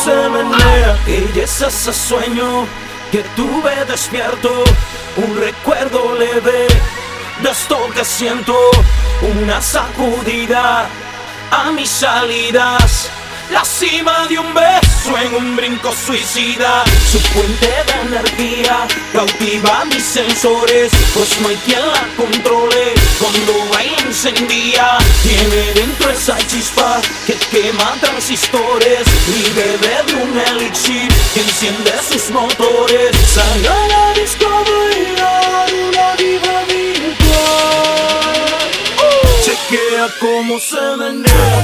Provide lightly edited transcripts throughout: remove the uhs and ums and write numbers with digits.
se menea. Ella es ese sueño que tuve despierto, un recuerdo leve de esto que siento, una sacudida a mis salidas, la cima de un beso en un brinco suicida. Su fuente de energía cautiva mis sensores, pues no hay quien la controle. Cuando baila encendía, tiene dentro esa chispa que quema transistores y bebe de un elixir que enciende sus motores. Salió a la disco a bailar una diva virtual. Chequea cómo se menea,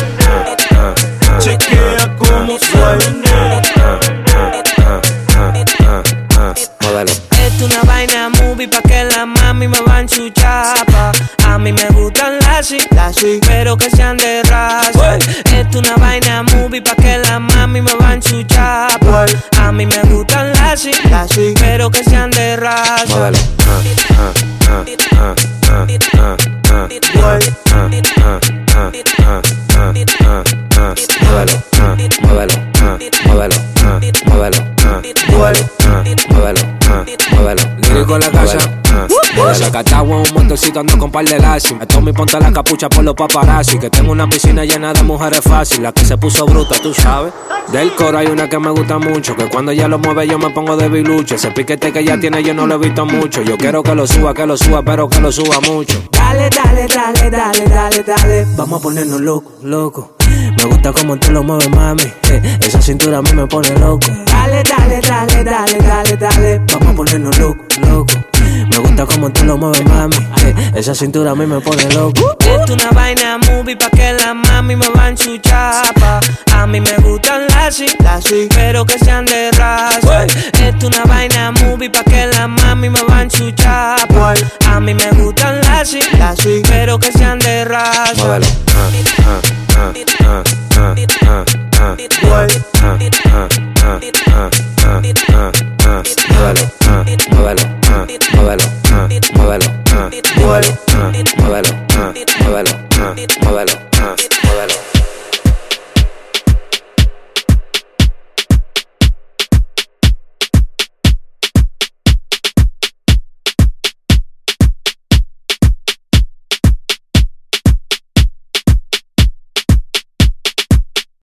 chequea cómo se menea. Modelo. Esto es una vaina movie pa' que la mami me van su chapa. A mí me gustan las pero que sean de raza. Esto es una vaina movie pa' que la mami me van su chapa. A mí me gustan las pero que sean de raza. Modelo. Lírico en la casa. Sacatagua un montecito, ando con par de lazi. Me tomo y ponte la capucha por los paparazzi. Que tengo una piscina llena de mujeres fácil. La que se puso bruta, tú sabes. Del coro hay una que me gusta mucho, que cuando ella lo mueve yo me pongo debilucho. Ese piquete que ella tiene yo no lo he visto mucho. Yo quiero que lo suba, pero que lo suba mucho. Dale, dale, dale, dale, dale, dale. Vamos a ponernos loco, loco. Me gusta como tú lo mueves, mami. Esa cintura a mí me pone loco. Dale, dale, dale, dale, dale, dale. Vamos a ponernos loco, loco. Me gusta como tú lo mueves, mami. Esa cintura a mí me pone loco. Esto es una vaina movie pa' que la mami me van su chapa. A mí me gustan las pero que sean de raza. Esto es una vaina movie pa' que la mami me van su chapa. A mí me gustan las pero que sean de raza. Modelo. Modelo.